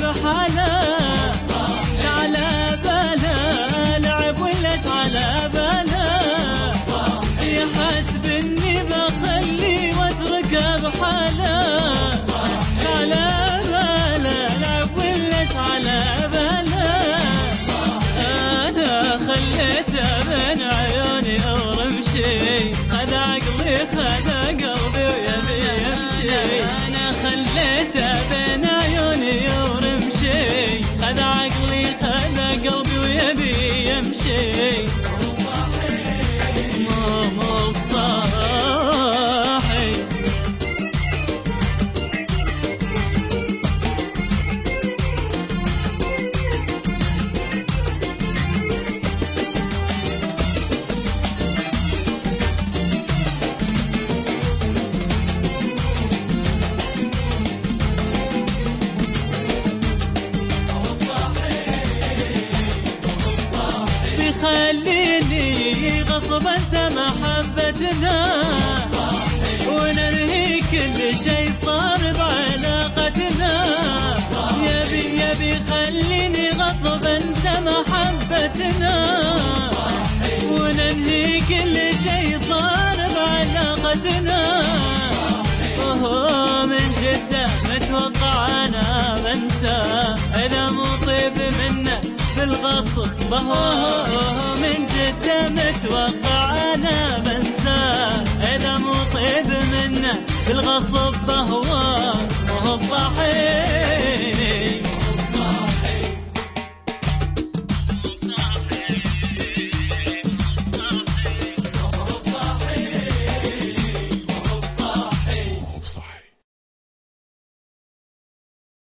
بحاله شعله باله لعب ولا شعله باله يحسب اني بخلي واتركه بحاله شعله باله لعب ولا شعله باله انا خليته بين عيوني ورمشي خذ عقلي خذ قلبي ويبي يمشي انا خليته بين عيوني ورمشي خذ عقلي خذ قلبي ويبي يمشي مو بصاحي خليني غصب انسى محبتنا وننهي كل شيء صار بعلاقتنا يبي خليني غصب انسى محبتنا وننهي كل شيء صار بعلاقتنا وهو من جده متوقع انا بنسى اذا مو طيب منه بالغصب بهوه من جده متوقع انا بنساه اذا مو طيب منه بالغصب بهواه وهو صحيح